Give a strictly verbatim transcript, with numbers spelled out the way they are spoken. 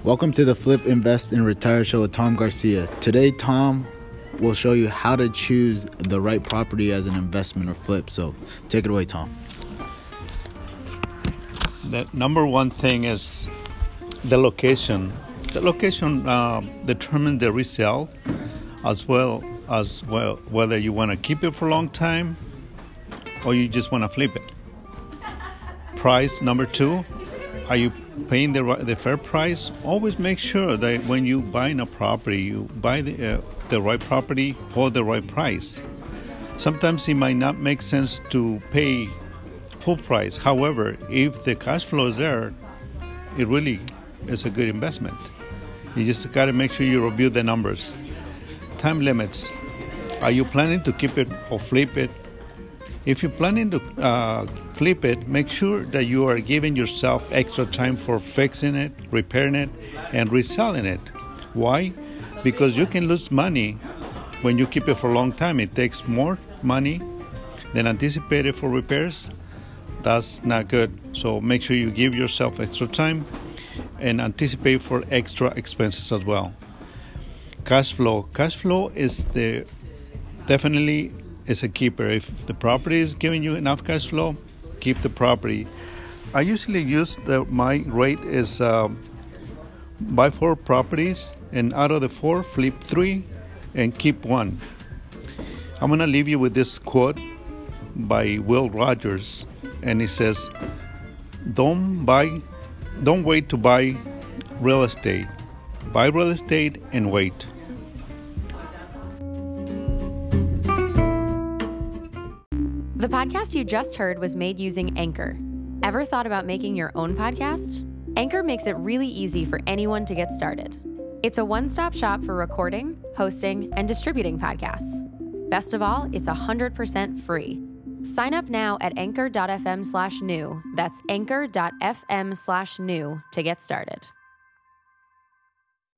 Welcome to the Flip, Invest, and Retire show with Tom Garcia. Today, Tom will show you how to choose the right property as an investment or flip. So take it away, Tom. The number one thing is the location. The location uh, determines the resale, as well as well whether you want to keep it for a long time or you just want to flip it. Price, number two. Are you paying the the fair price? Always make sure that when you buy a property, you buy the uh, the right property for the right price. Sometimes it might not make sense to pay full price. However, if the cash flow is there, it really is a good investment. You just got to make sure you review the numbers. Time limits. Are you planning to keep it or flip it? If you're planning to uh, flip it, make sure that you are giving yourself extra time for fixing it, repairing it, and reselling it. Why? Because you can lose money when you keep it for a long time. It takes more money than anticipated for repairs. That's not good. So make sure you give yourself extra time and anticipate for extra expenses as well. Cash flow. Cash flow is the definitely is a keeper. If the property is giving you enough cash flow, keep the property. I usually use the my rate is uh, buy four properties, and out of the four, flip three and keep one. I'm gonna leave you with this quote by Will Rogers, and he says, "Don't buy, don't wait to buy real estate. Buy real estate and wait." The podcast you just heard was made using Anchor. Ever thought about making your own podcast? Anchor makes it really easy for anyone to get started. It's a one-stop shop for recording, hosting, and distributing podcasts. Best of all, it's one hundred percent free. Sign up now at anchor.fm slash new. That's anchor.fm slash new to get started.